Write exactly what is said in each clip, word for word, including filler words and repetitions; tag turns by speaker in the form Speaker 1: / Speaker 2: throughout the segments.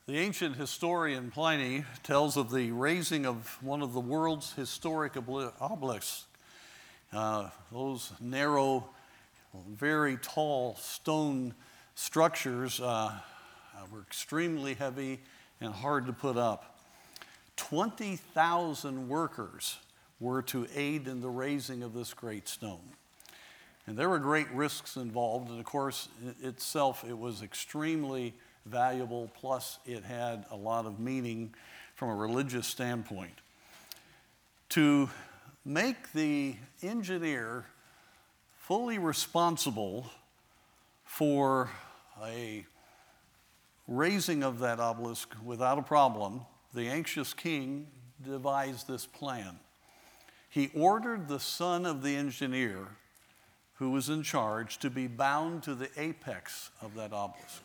Speaker 1: The ancient historian Pliny tells of the raising of one of the world's historic obli- obelisks. Uh, those narrow, very tall stone structures uh, were extremely heavy and hard to put up. twenty thousand workers were to aid in the raising of this great stone. And there were great risks involved, and of course, it itself, it was extremely valuable, plus it had a lot of meaning from a religious standpoint. To make the engineer fully responsible for a raising of that obelisk without a problem, the anxious king devised this plan. He ordered the son of the engineer, who was in charge, to be bound to the apex of that obelisk.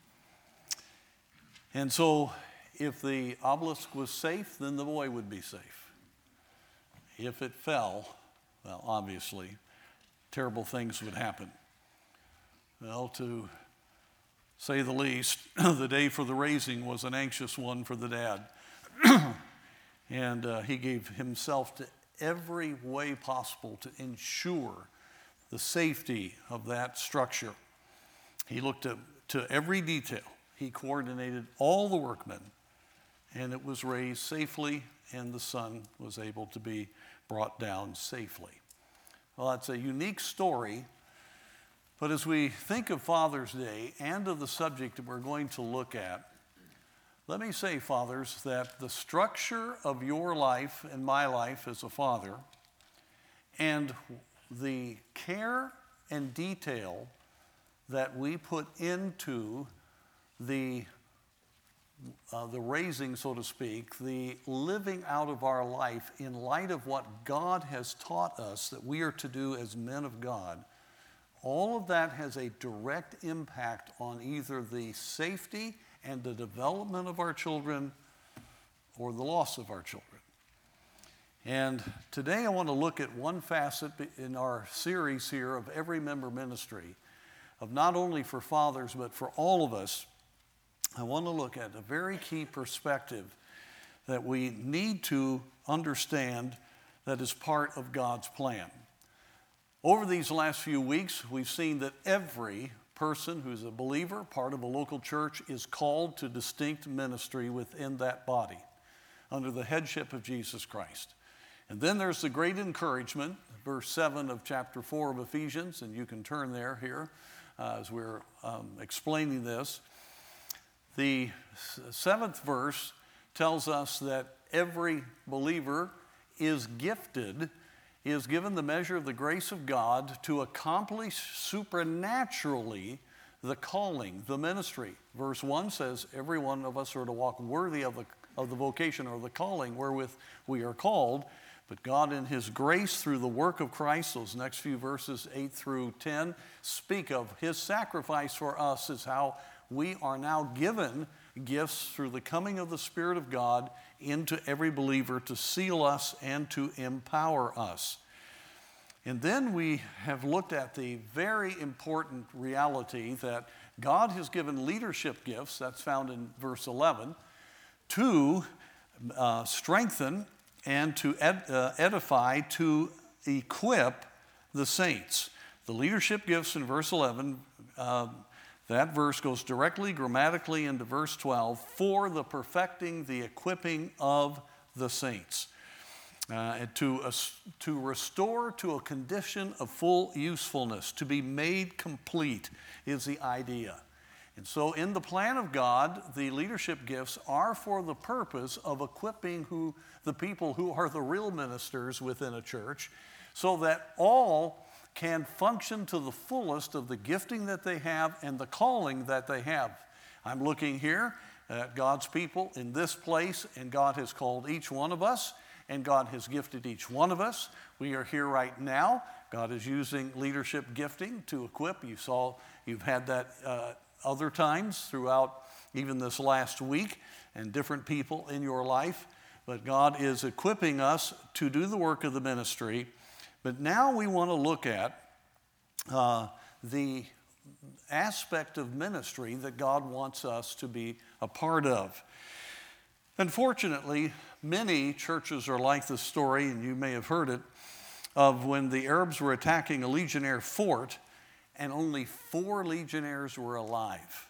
Speaker 1: And so if the obelisk was safe, then the boy would be safe. If it fell, well, obviously, terrible things would happen. Well, to say the least, the day for the raising was an anxious one for the dad. And uh, he gave himself to every way possible to ensure the safety of that structure. He looked at, to every detail. He coordinated all the workmen, and it was raised safely, and the son was able to be brought down safely. Well, that's a unique story, but as we think of Father's Day and of the subject that we're going to look at, let me say, fathers, that the structure of your life and my life as a father and the care and detail that we put into the uh, the raising, so to speak, the living out of our life in light of what God has taught us that we are to do as men of God, all of that has a direct impact on either the safety and the development of our children or the loss of our children. And today I want to look at one facet in our series here of Every Member Ministry, of not only for fathers but for all of us. I want to look at a very key perspective that we need to understand that is part of God's plan. Over these last few weeks, we've seen that every person who's a believer, part of a local church, is called to distinct ministry within that body under the headship of Jesus Christ. And then there's the great encouragement, verse seven of chapter four of Ephesians, and you can turn there here uh, as we're um, explaining this. The seventh verse tells us that every believer is gifted, is given the measure of the grace of God to accomplish supernaturally the calling, the ministry. Verse one says, every one of us are to walk worthy of the, of the vocation or the calling wherewith we are called. But God in his grace through the work of Christ, those next few verses, eight through ten, speak of his sacrifice for us as how we are now given gifts through the coming of the Spirit of God into every believer to seal us and to empower us. And then we have looked at the very important reality that God has given leadership gifts, that's found in verse eleven, to uh, strengthen and to ed- uh, edify, to equip the saints. The leadership gifts in verse eleven, uh, that verse goes directly grammatically into verse twelve, for the perfecting, the equipping of the saints. Uh, and to, uh, to restore to a condition of full usefulness, to be made complete is the idea. And so in the plan of God, the leadership gifts are for the purpose of equipping who, the people who are the real ministers within a church, so that all can function to the fullest of the gifting that they have and the calling that they have. I'm looking here at God's people in this place, and God has called each one of us, and God has gifted each one of us. We are here right now. God is using leadership gifting to equip. You saw, you've had that uh, other times throughout even this last week, and different people in your life. But God is equipping us to do the work of the ministry. But now we want to look at uh, the aspect of ministry that God wants us to be a part of. Unfortunately, many churches are like this story, and you may have heard it, of when the Arabs were attacking a legionnaire fort and only four legionnaires were alive.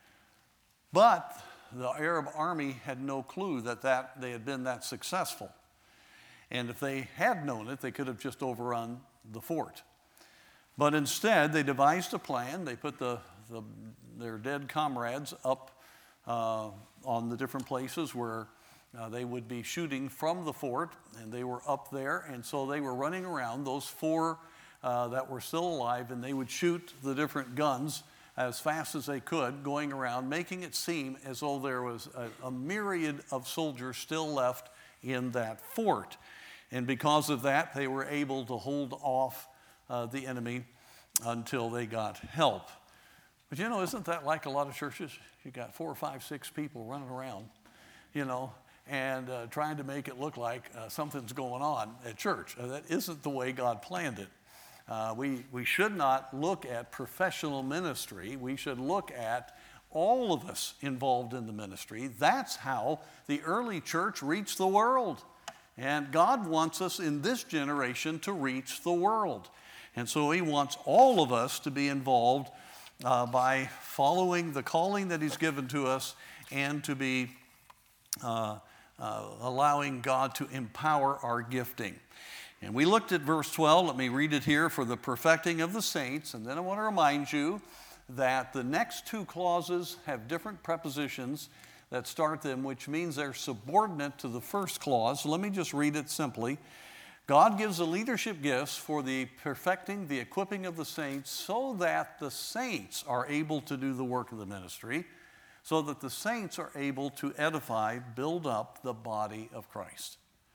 Speaker 1: But the Arab army had no clue that, that they had been that successful. And if they had known it, they could have just overrun the fort. But instead, they devised a plan. They put the, the, their dead comrades up uh, on the different places where uh, they would be shooting from the fort, and they were up there. And so they were running around, those four uh, that were still alive, and they would shoot the different guns as fast as they could, going around, making it seem as though there was a, a myriad of soldiers still left in that fort. And because of that, they were able to hold off uh, the enemy until they got help. But you know, isn't that like a lot of churches? You got four or five, six people running around, you know, and uh, trying to make it look like uh, something's going on at church. Uh, that isn't the way God planned it. Uh, we, we should not look at professional ministry. We should look at all of us involved in the ministry. That's how the early church reached the world. And God wants us in this generation to reach the world. And so he wants all of us to be involved uh, by following the calling that he's given to us and to be uh, uh, allowing God to empower our gifting. And we looked at verse twelve. Let me read it here. For the perfecting of the saints. And then I want to remind you that the next two clauses have different prepositions that start them, which means they're subordinate to the first clause. Let me just read it simply. God gives the leadership gifts for the perfecting, the equipping of the saints, so that the saints are able to do the work of the ministry, so that the saints are able to edify, build up the body of Christ.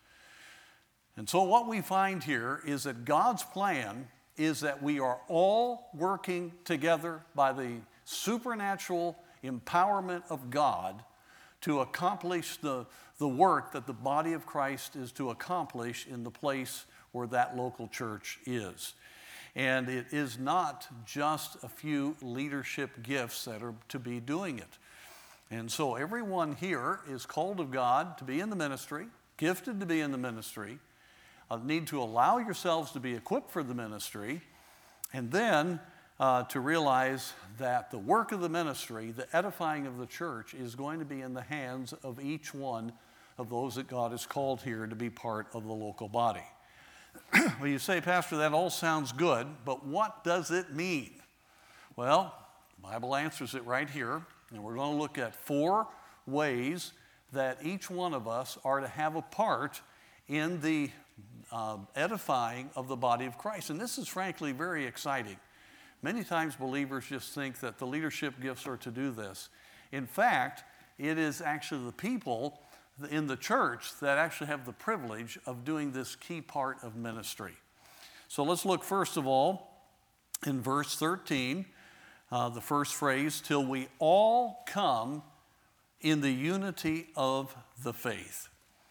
Speaker 1: And so what we find here is that God's plan is that we are all working together by the supernatural empowerment of God to accomplish the, the work that the body of Christ is to accomplish in the place where that local church is. And it is not just a few leadership gifts that are to be doing it. And so everyone here is called of God to be in the ministry, gifted to be in the ministry, uh, need to allow yourselves to be equipped for the ministry, and then uh, to realize that the work of the ministry, the edifying of the church, is going to be in the hands of each one of those that God has called here to be part of the local body. Well, you say, Pastor, that all sounds good, but what does it mean? Well, the Bible answers it right here, and we're going to look at four ways that each one of us are to have a part in the uh, edifying of the body of Christ. And this is frankly very exciting. Many times believers just think that the leadership gifts are to do this. In fact, it is actually the people in the church that actually have the privilege of doing this key part of ministry. So let's look first of all in verse thirteen, uh, the first phrase, till we all come in the unity of the faith.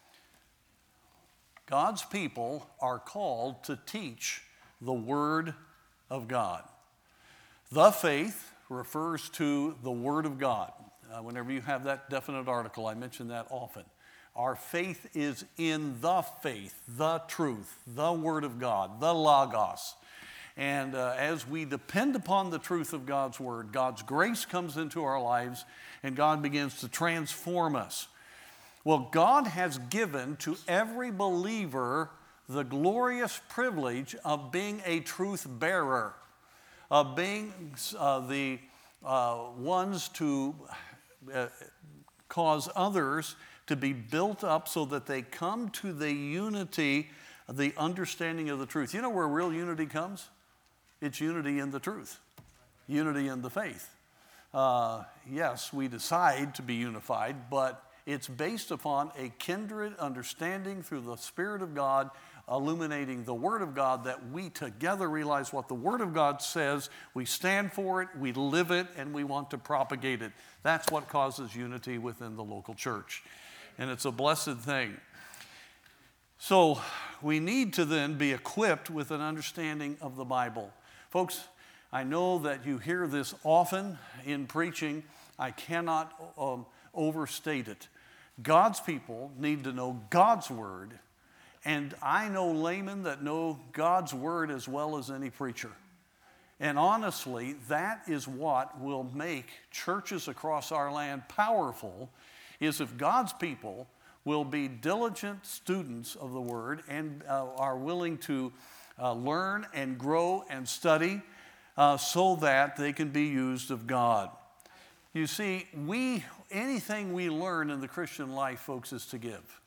Speaker 1: God's people are called to teach the Word of God. The faith refers to the Word of God. Uh, whenever you have that definite article, I mention that often. Our faith is in the faith, the truth, the Word of God, the Logos. And uh, as we depend upon the truth of God's Word, God's grace comes into our lives and God begins to transform us. Well, God has given to every believer the glorious privilege of being a truth bearer, of being uh, the uh, ones to uh, cause others to be built up so that they come to the unity, the understanding of the truth. You know where real unity comes? It's unity in the truth, unity in the faith. Uh, yes, we decide to be unified, but it's based upon a kindred understanding through the Spirit of God, illuminating the Word of God, that we together realize what the Word of God says. We stand for it, we live it, and we want to propagate it. That's what causes unity within the local church. And it's a blessed thing. So we need to then be equipped with an understanding of the Bible. Folks, I know that you hear this often in preaching. I cannot um, overstate it. God's people need to know God's word, and I know laymen that know God's word as well as any preacher. And honestly, that is what will make churches across our land powerful, is if God's people will be diligent students of the word and uh, are willing to uh, learn and grow and study uh, so that they can be used of God. You see, we anything we learn in the Christian life, folks, is to give.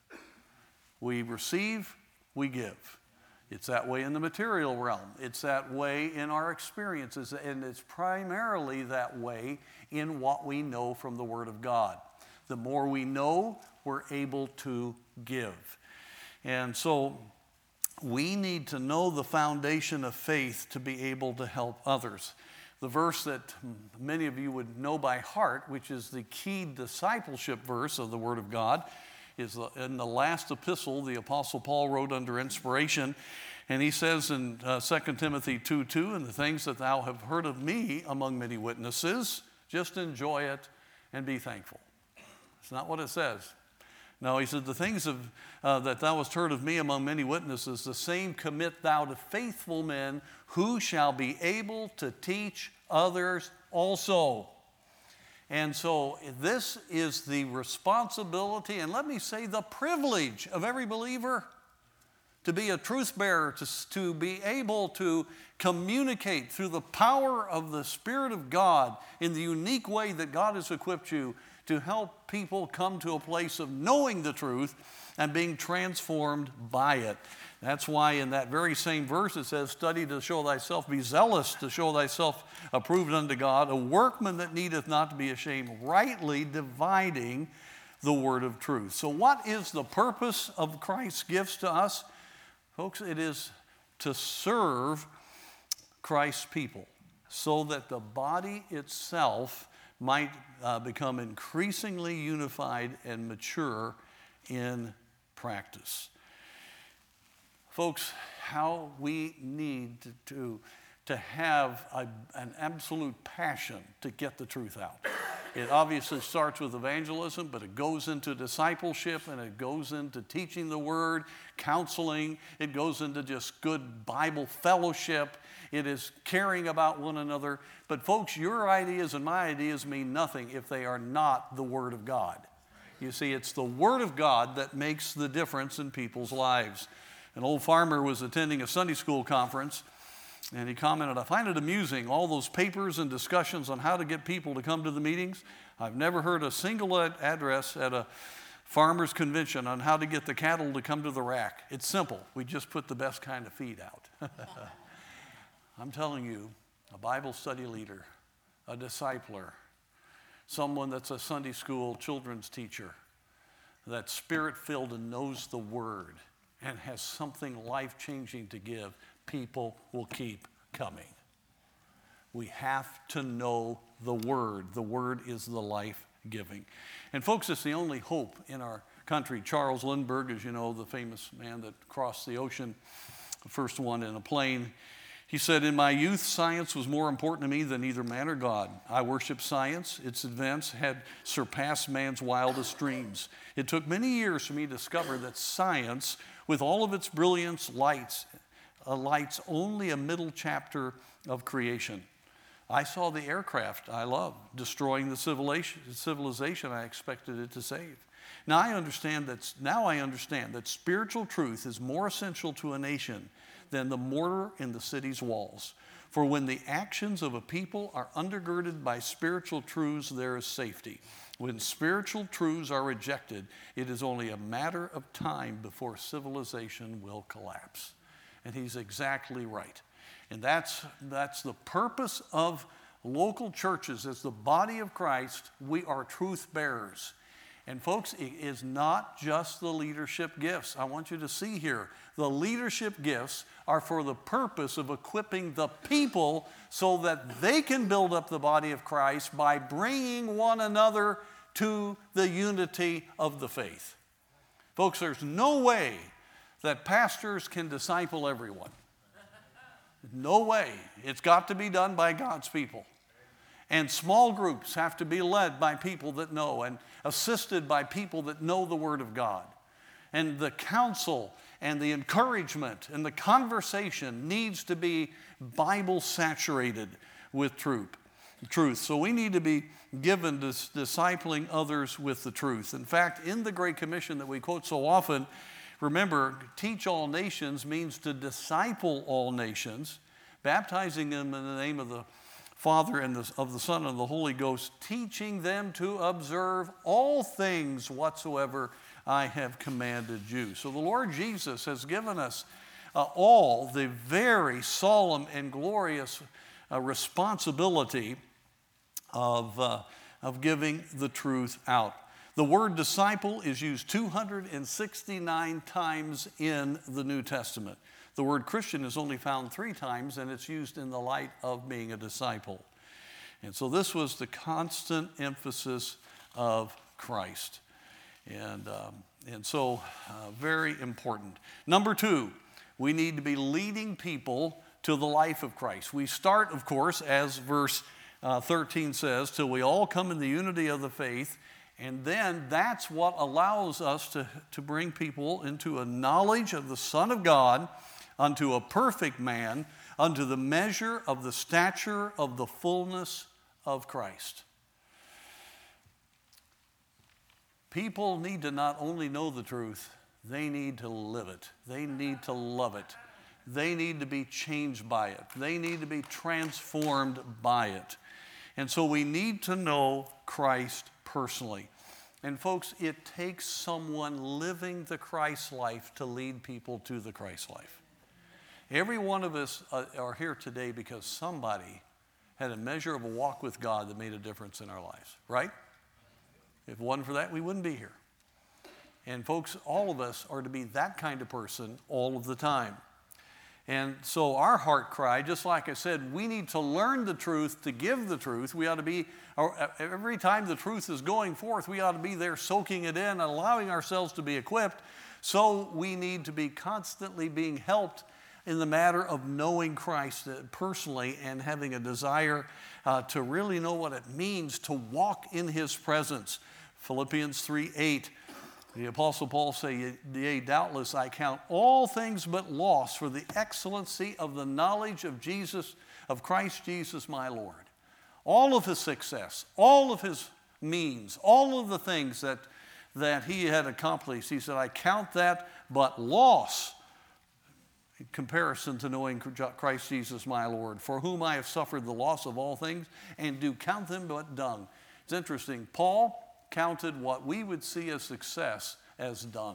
Speaker 1: We receive, we give. It's that way in the material realm. It's that way in our experiences, and it's primarily that way in what we know from the Word of God. The more we know, we're able to give. And so we need to know the foundation of faith to be able to help others. The verse that many of you would know by heart, which is the key discipleship verse of the Word of God, is in the last epistle the Apostle Paul wrote under inspiration. And he says in uh, Second Timothy two two, and the things that thou have heard of me among many witnesses, just enjoy it and be thankful. It's not what it says. No, he said, the things of, uh, that thou hast heard of me among many witnesses, the same commit thou to faithful men who shall be able to teach others also. And so this is the responsibility, and let me say the privilege of every believer to be a truth bearer, to, to be able to communicate through the power of the Spirit of God in the unique way that God has equipped you to help people come to a place of knowing the truth and being transformed by it. That's why in that very same verse it says, study to show thyself, be zealous to show thyself approved unto God, a workman that needeth not to be ashamed, rightly dividing the word of truth. So what is the purpose of Christ's gifts to us? Folks, it is to serve Christ's people so that the body itself might uh, become increasingly unified and mature in practice. Folks, how we need to, to, to have a, an absolute passion to get the truth out. It obviously starts with evangelism, but it goes into discipleship, and it goes into teaching the word, counseling. It goes into just good Bible fellowship. It is caring about one another. But folks, your ideas and my ideas mean nothing if they are not the Word of God. You see, it's the Word of God that makes the difference in people's lives. An old farmer was attending a Sunday school conference, and he commented, I find it amusing, all those papers and discussions on how to get people to come to the meetings. I've never heard a single ad- address at a farmer's convention on how to get the cattle to come to the rack. It's simple. We just put the best kind of feed out. I'm telling you, a Bible study leader, a discipler, someone that's a Sunday school children's teacher, that's spirit-filled and knows the Word and has something life-changing to give, people will keep coming. We have to know the Word. The Word is the life-giving. And folks, it's the only hope in our country. Charles Lindbergh, as you know, the famous man that crossed the ocean, the first one in a plane, he said, in my youth, science was more important to me than either man or God. I worshiped science. Its advance had surpassed man's wildest dreams. It took many years for me to discover that science, with all of its brilliance, lights, uh, lights only a middle chapter of creation. I saw the aircraft I love destroying the civilization, civilization I expected it to save. Now I understand that. Now I understand that spiritual truth is more essential to a nation than the mortar in the city's walls. For when the actions of a people are undergirded by spiritual truths, there is safety. When spiritual truths are rejected, it is only a matter of time before civilization will collapse. And he's exactly right. And that's, that's the purpose of local churches. As the body of Christ, we are truth bearers. And folks, it is not just the leadership gifts. I want you to see here, the leadership gifts are for the purpose of equipping the people so that they can build up the body of Christ by bringing one another to the unity of the faith. Folks, there's no way that pastors can disciple everyone. No way. It's got to be done by God's people. And small groups have to be led by people that know and assisted by people that know the Word of God. And the counsel and the encouragement and the conversation needs to be Bible saturated with truth. Truth. So we need to be given to discipling others with the truth. In fact, in the Great Commission that we quote so often, remember, teach all nations means to disciple all nations, baptizing them in the name of the Father and the, of the Son and the Holy Ghost, teaching them to observe all things whatsoever I have commanded you. So the Lord Jesus has given us uh, all the very solemn and glorious uh, responsibility of, uh, of giving the truth out. The word disciple is used two hundred sixty-nine times in the New Testament. The word Christian is only found three times, and it's used in the light of being a disciple. And so this was the constant emphasis of Christ. And, um, and so uh, very important. Number two, we need to be leading people to the life of Christ. We start, of course, as verse uh, thirteen says, till we all come in the unity of the faith. And then that's what allows us to, to bring people into a knowledge of the Son of God, unto a perfect man, unto the measure of the stature of the fullness of Christ. People need to not only know the truth, they need to live it. They need to love it. They need to be changed by it. They need to be transformed by it. And so we need to know Christ personally. And folks, it takes someone living the Christ life to lead people to the Christ life. Every one of us uh, are here today because somebody had a measure of a walk with God that made a difference in our lives, right? If it wasn't for that, we wouldn't be here. And folks, all of us are to be that kind of person all of the time. And so our heart cry, just like I said, we need to learn the truth to give the truth. We ought to be, every time the truth is going forth, we ought to be there soaking it in and allowing ourselves to be equipped. So we need to be constantly being helped in the matter of knowing Christ personally and having a desire uh, to really know what it means to walk in His presence. Philippians three eight. The Apostle Paul says, yea, doubtless I count all things but loss for the excellency of the knowledge of Jesus, of Christ Jesus my Lord. All of His success, all of His means, all of the things that, that He had accomplished, He said, I count that but loss in comparison to knowing Christ Jesus my Lord, for whom I have suffered the loss of all things, and do count them but dung. It's interesting. Paul counted what we would see as success as dung.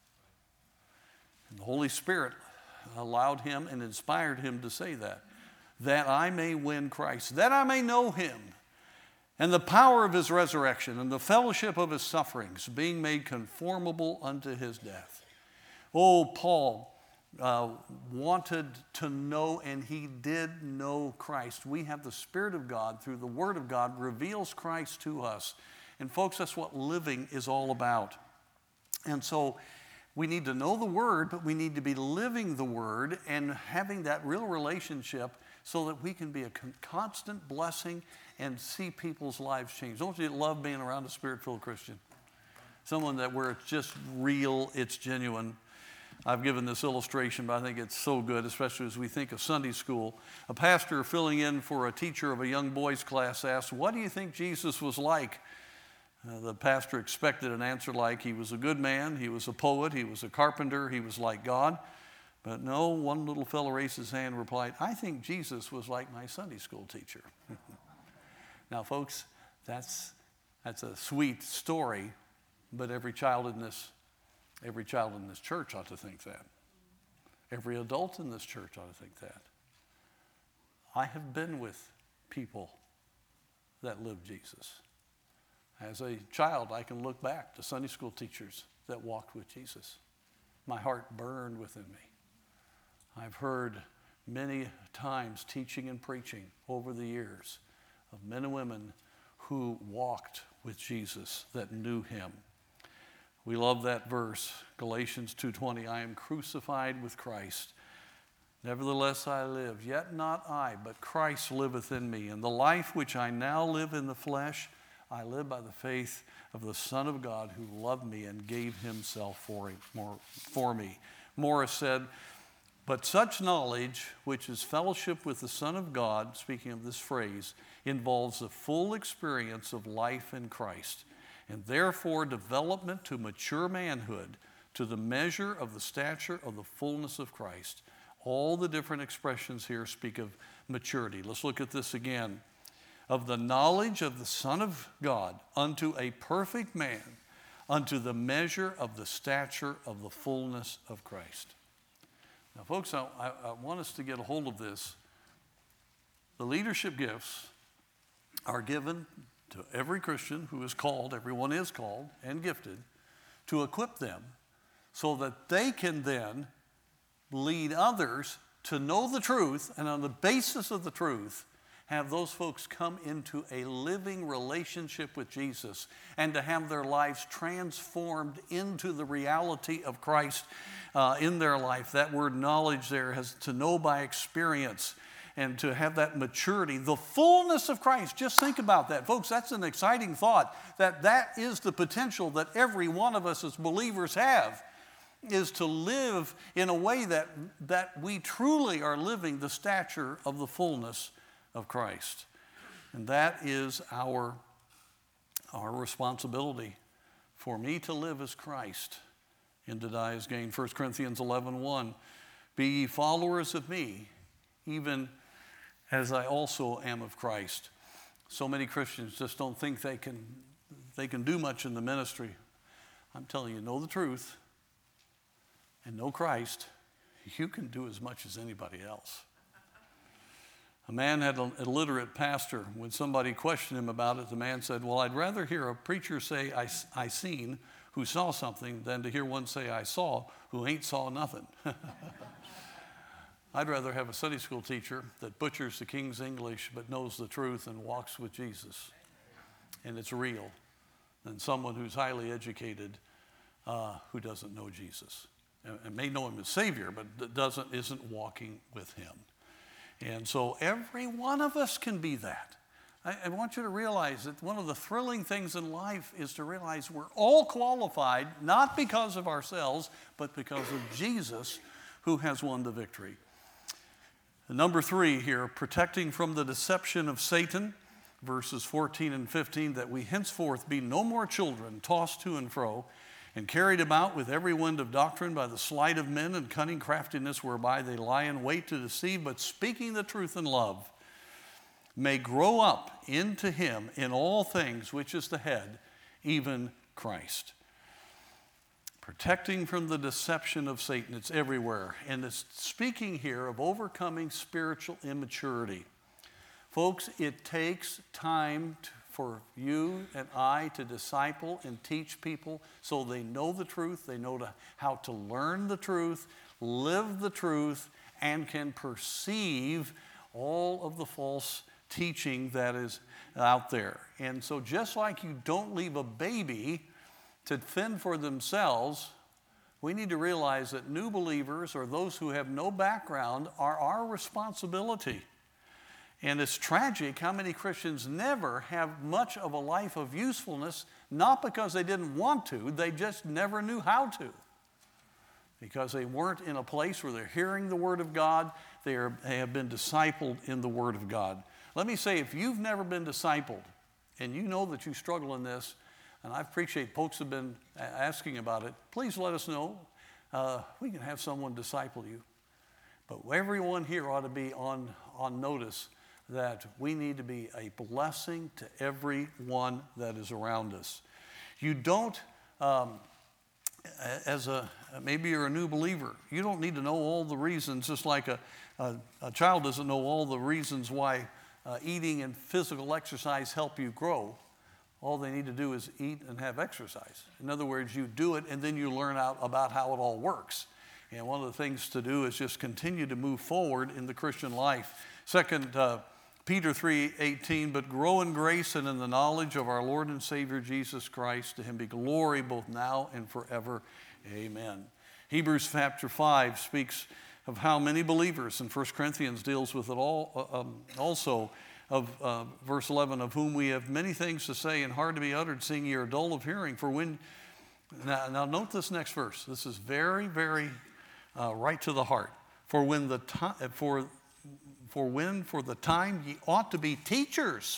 Speaker 1: And the Holy Spirit allowed him and inspired him to say that. That I may win Christ, that I may know Him, and the power of His resurrection, and the fellowship of His sufferings, being made conformable unto His death. Oh, Paul uh, wanted to know, and he did know Christ. We have the Spirit of God, through the Word of God, reveals Christ to us. And folks, that's what living is all about. And so we need to know the Word, but we need to be living the Word and having that real relationship so that we can be a con- constant blessing and see people's lives change. Don't you love being around a Spirit-filled Christian? Someone that where it's just real, it's genuine. I've given this illustration, but I think it's so good, especially as we think of Sunday school. A pastor filling in for a teacher of a young boys class asked, what do you think Jesus was like? Uh, the pastor expected an answer like he was a good man, he was a poet, he was a carpenter, he was like God. But no, one little fellow raised his hand and replied, I think Jesus was like my Sunday school teacher. Now, folks, that's, that's a sweet story, but every child in this, every child in this church ought to think that. Every adult in this church ought to think that. I have been with people that live Jesus. As a child, I can look back to Sunday school teachers that walked with Jesus. My heart burned within me. I've heard many times teaching and preaching over the years of men and women who walked with Jesus, that knew Him. We love that verse, Galatians two twenty, I am crucified with Christ. Nevertheless I live, yet not I, but Christ liveth in me. And the life which I now live in the flesh, I live by the faith of the Son of God who loved me and gave himself for, for me. Morris said, but such knowledge, which is fellowship with the Son of God, speaking of this phrase, involves a full experience of life in Christ, and therefore development to mature manhood, to the measure of the stature of the fullness of Christ. All the different expressions here speak of maturity. Let's look at this again. Of the knowledge of the Son of God unto a perfect man, unto the measure of the stature of the fullness of Christ. Now, folks, I, I want us to get a hold of this. The leadership gifts are given to every Christian who is called, everyone is called and gifted, to equip them so that they can then lead others to know the truth, and on the basis of the truth, have those folks come into a living relationship with Jesus and to have their lives transformed into the reality of Christ uh, in their life. That word knowledge there has to know by experience and to have that maturity, the fullness of Christ. Just think about that, folks. That's an exciting thought, that that is the potential that every one of us as believers have, is to live in a way that, that we truly are living the stature of the fullness of Christ. And that is our, our responsibility. For me to live as Christ and to die as gain. First Corinthians eleven one, be ye followers of me, even as I also am of Christ. So many Christians just don't think they can, they can do much in the ministry. I'm telling you, know the truth and know Christ, you can do as much as anybody else. A man had an illiterate pastor. When somebody questioned him about it, the man said, well, I'd rather hear a preacher say, I, I seen, who saw something, than to hear one say, I saw, who ain't saw nothing. I'd rather have a Sunday school teacher that butchers the King's English but knows the truth and walks with Jesus, and it's real, than someone who's highly educated uh, who doesn't know Jesus. And may know him as Savior, but doesn't, isn't walking with him. And so every one of us can be that. I, I want you to realize that one of the thrilling things in life is to realize we're all qualified, not because of ourselves, but because of Jesus, who has won the victory. Number three here, protecting from the deception of Satan, verses fourteen and fifteen, that we henceforth be no more children, tossed to and fro, and carried about with every wind of doctrine by the sleight of men and cunning craftiness whereby they lie in wait to deceive, but speaking the truth in love, may grow up into him in all things, which is the head, even Christ. Protecting from the deception of Satan. It's everywhere. And it's speaking here of overcoming spiritual immaturity. Folks, it takes time to for you and I to disciple and teach people so they know the truth, they know to, how to learn the truth, live the truth, and can perceive all of the false teaching that is out there. And so just like you don't leave a baby to fend for themselves, we need to realize that new believers or those who have no background are our responsibility. And it's tragic how many Christians never have much of a life of usefulness, not because they didn't want to, they just never knew how to. Because they weren't in a place where they're hearing the Word of God, they, are, they have been discipled in the Word of God. Let me say, if you've never been discipled, and you know that you struggle in this, and I appreciate folks have been asking about it, please let us know. Uh, we can have someone disciple you. But everyone here ought to be on, on notice that we need to be a blessing to everyone that is around us. You don't, um, as a, maybe you're a new believer, you don't need to know all the reasons, just like a, a, a child doesn't know all the reasons why uh, eating and physical exercise help you grow. All they need to do is eat and have exercise. In other words, you do it and then you learn out about how it all works. And one of the things to do is just continue to move forward in the Christian life. Second uh, Peter three eighteen, but grow in grace and in the knowledge of our Lord and Savior Jesus Christ. To him be glory both now and forever. Amen. Hebrews chapter five speaks of how many believers, and First Corinthians deals with it all uh, um, also, of uh, verse eleven, of whom we have many things to say and hard to be uttered, seeing ye are dull of hearing. For when, now, now note this next verse. This is very, very uh, right to the heart. For when the time, for, for when for the time ye ought to be teachers,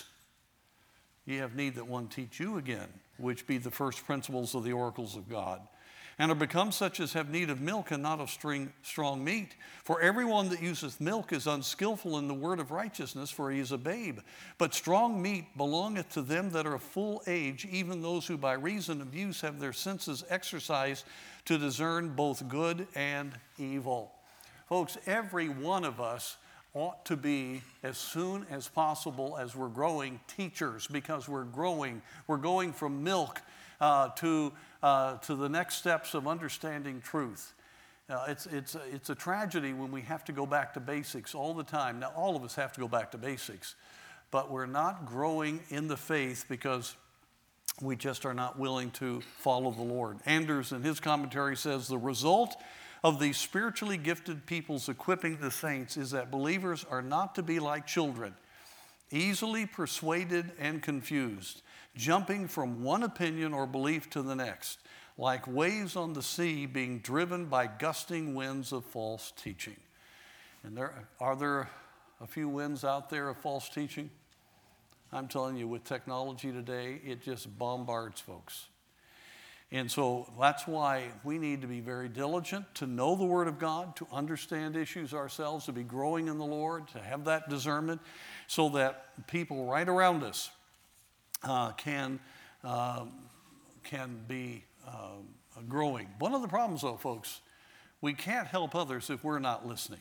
Speaker 1: ye have need that one teach you again, which be the first principles of the oracles of God, and are become such as have need of milk and not of string, strong meat. For everyone that useth milk is unskillful in the word of righteousness, for he is a babe. But strong meat belongeth to them that are of full age, even those who by reason of use have their senses exercised to discern both good and evil. Folks, every one of us ought to be, as soon as possible as we're growing, teachers, because we're growing. We're going from milk uh, to uh, to the next steps of understanding truth. Uh, it's it's it's a tragedy when we have to go back to basics all the time. Now, all of us have to go back to basics, but we're not growing in the faith because we just are not willing to follow the Lord. Anders, in his commentary, says the result of these spiritually gifted people's equipping the saints is that believers are not to be like children, easily persuaded and confused, jumping from one opinion or belief to the next, like waves on the sea being driven by gusting winds of false teaching. And there are there a few winds out there of false teaching? I'm telling you, with technology today, it just bombards folks. And so that's why we need to be very diligent to know the Word of God, to understand issues ourselves, to be growing in the Lord, to have that discernment, so that people right around us uh, can, uh, can be uh, growing. One of the problems, though, folks, we can't help others if we're not listening.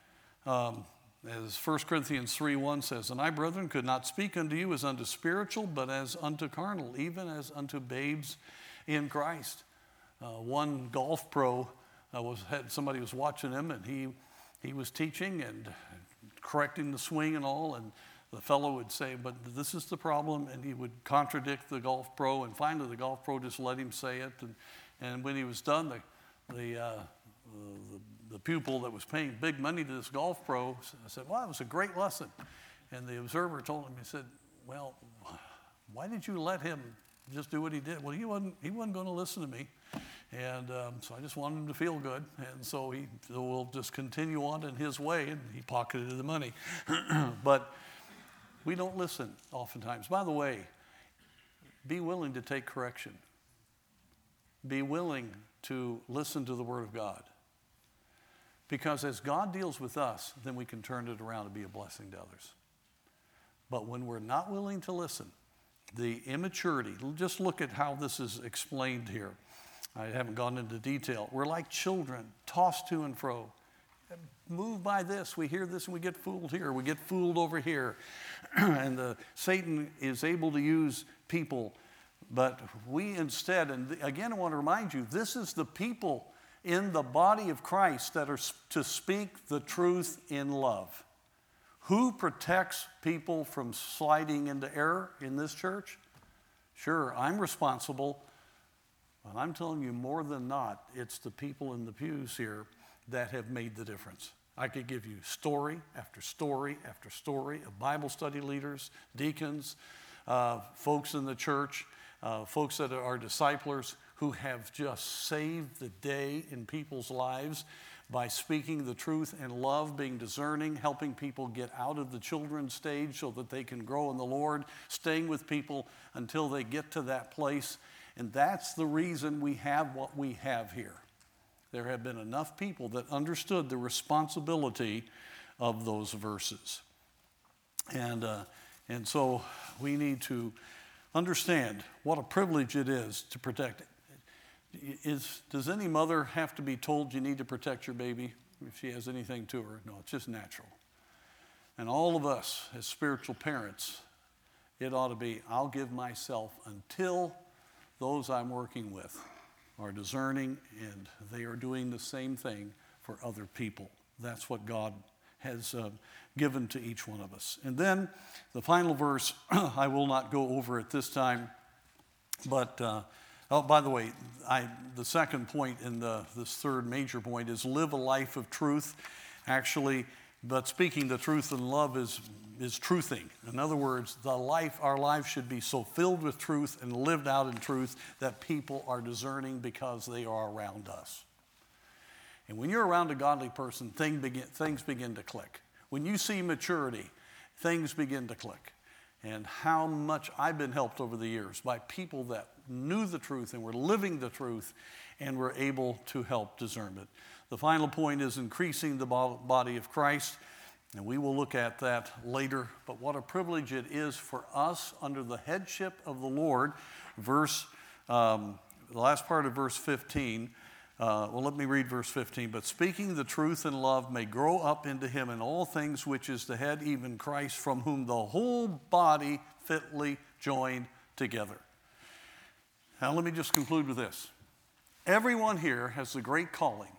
Speaker 1: Um, as First Corinthians three one says, and I, brethren, could not speak unto you as unto spiritual, but as unto carnal, even as unto babes in Christ. Uh, one golf pro uh, was had somebody was watching him, and he he was teaching and correcting the swing and all, and the fellow would say, "But this is the problem," and he would contradict the golf pro, and finally the golf pro just let him say it, and and when he was done, the the uh, the, the pupil that was paying big money to this golf pro said, "Well, it was a great lesson," and the observer told him, he said, "Well, why did you let him just do what he did?" "Well, he wasn't, he wasn't going to listen to me. And um, so I just wanted him to feel good. And so he so will just continue on in his way." And he pocketed the money. But we don't listen oftentimes. By the way, be willing to take correction. Be willing to listen to the Word of God. Because as God deals with us, then we can turn it around and be a blessing to others. But when we're not willing to listen, the immaturity, just look at how this is explained here. I haven't gone into detail. We're like children, tossed to and fro. Moved by this, we hear this and we get fooled here, we get fooled over here. And the, Satan is able to use people, but we instead, and again I want to remind you, this is the people in the body of Christ that are to speak the truth in love. Who protects people from sliding into error in this church? Sure, I'm responsible, but I'm telling you more than not, it's the people in the pews here that have made the difference. I could give you story after story after story of Bible study leaders, deacons, uh, folks in the church, uh, folks that are disciplers who have just saved the day in people's lives by speaking the truth in love, being discerning, helping people get out of the children's stage so that they can grow in the Lord, staying with people until they get to that place. And that's the reason we have what we have here. There have been enough people that understood the responsibility of those verses. And, uh, and so we need to understand what a privilege it is to protect it. Is, does any mother have to be told you need to protect your baby if she has anything to her? No, it's just natural. And all of us as spiritual parents, it ought to be, I'll give myself until those I'm working with are discerning and they are doing the same thing for other people. That's what God has uh, given to each one of us. And then the final verse, I will not go over it this time, but uh, oh, by the way, I, the second point in the, this third major point is live a life of truth. Actually, but speaking the truth in love is, is truthing. In other words, the life, our life should be so filled with truth and lived out in truth that people are discerning because they are around us. And when you're around a godly person, thing begin, things begin to click. When you see maturity, things begin to click. And how much I've been helped over the years by people that knew the truth and were living the truth and were able to help discernment. The final point is increasing the body of Christ, and we will look at that later. But what a privilege it is for us under the headship of the Lord. Verse, um, the last part of verse fifteen. Uh, well, let me read verse fifteen. But speaking the truth in love may grow up into him in all things, which is the head, even Christ, from whom the whole body fitly joined together. Now, let me just conclude with this. Everyone here has the great calling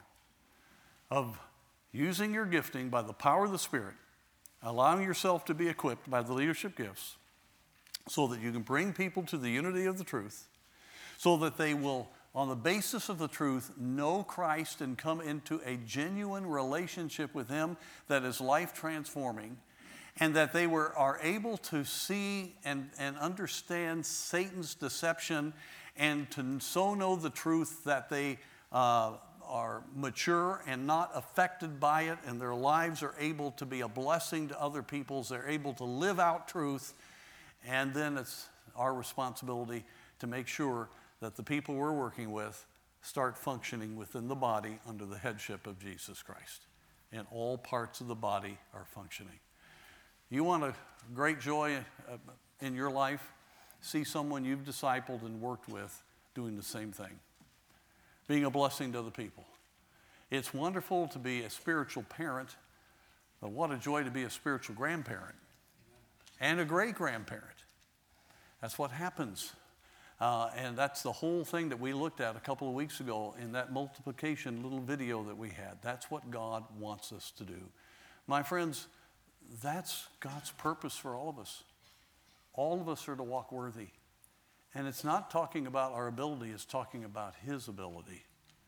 Speaker 1: of using your gifting by the power of the Spirit, allowing yourself to be equipped by the leadership gifts so that you can bring people to the unity of the truth, so that they will, on the basis of the truth, know Christ and come into a genuine relationship with him that is life-transforming, and that they were, are able to see and, and understand Satan's deception and to so know the truth that they uh, are mature and not affected by it, and their lives are able to be a blessing to other people's. They're able to live out truth, and then it's our responsibility to make sure that the people we're working with start functioning within the body under the headship of Jesus Christ. And all parts of the body are functioning. You want a great joy in your life? See someone you've discipled and worked with doing the same thing, being a blessing to other people. It's wonderful to be a spiritual parent, but what a joy to be a spiritual grandparent and a great-grandparent. That's what happens. Uh, and that's the whole thing that we looked at a couple of weeks ago in that multiplication little video that we had. That's what God wants us to do. My friends, that's God's purpose for all of us. All of us are to walk worthy. And it's not talking about our ability, it's talking about his ability.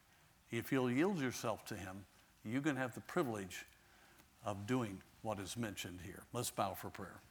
Speaker 1: If you'll yield yourself to him, you can have the privilege of doing what is mentioned here. Let's bow for prayer.